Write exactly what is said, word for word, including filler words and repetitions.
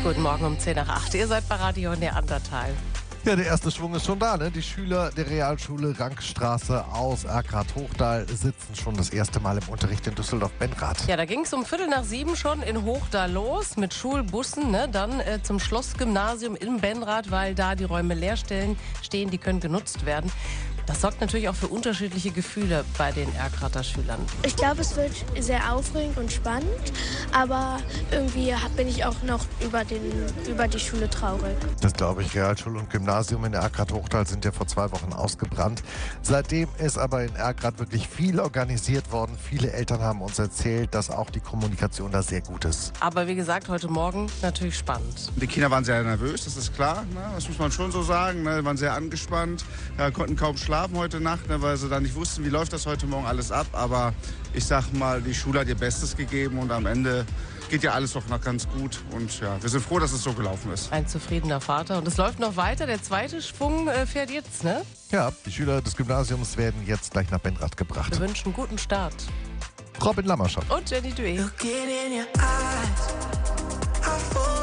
Guten Morgen um zehn nach acht. Ihr seid bei Radio Neandertal. Ja, der erste Schwung ist schon da, ne? Die Schüler der Realschule Rankstraße aus Erkrath-Hochdal sitzen schon das erste Mal im Unterricht in Düsseldorf-Benrath. Ja, da ging es um Viertel nach sieben schon in Hochdal los mit Schulbussen, ne? Dann äh, zum Schlossgymnasium in Benrath, weil da die Räume leer stehen, stehen, die können genutzt werden. Das sorgt natürlich auch für unterschiedliche Gefühle bei den Erkrather Schülern. Ich glaube, es wird sehr aufregend und spannend, aber irgendwie bin ich auch noch über, den, über die Schule traurig. Das glaube ich. Realschule und Gymnasium in Erkrath-Hochdal sind ja vor zwei Wochen ausgebrannt. Seitdem ist aber in Erkrath wirklich viel organisiert worden. Viele Eltern haben uns erzählt, dass auch die Kommunikation da sehr gut ist. Aber wie gesagt, heute Morgen natürlich spannend. Die Kinder waren sehr nervös, das ist klar. Ne? Das muss man schon so sagen. Ne? Waren sehr angespannt, ja, konnten kaum schlafen heute Nacht, ne? Weil sie dann nicht wussten, wie läuft das heute Morgen alles ab. Aber ich sag mal, die Schule hat ihr Bestes gegeben und am Ende geht ja alles doch noch ganz gut. Und ja, wir sind froh, dass es so gelaufen ist. Ein zufriedener Vater. Und es läuft noch weiter. Der zweite Schwung äh, fährt jetzt, ne? Ja, die Schüler des Gymnasiums werden jetzt gleich nach Benrath gebracht. Wir wünschen einen guten Start. Robin Lammerschow. Und Jenny Duet.